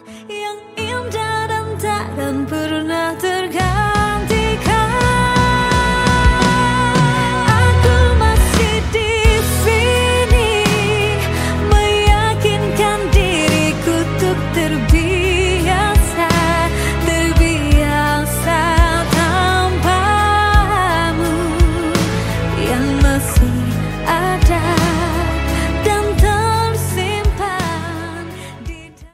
yang indah dan takkan pernah tergantikan. Aku masih di sini, meyakinkan diriku untuk terbiasa.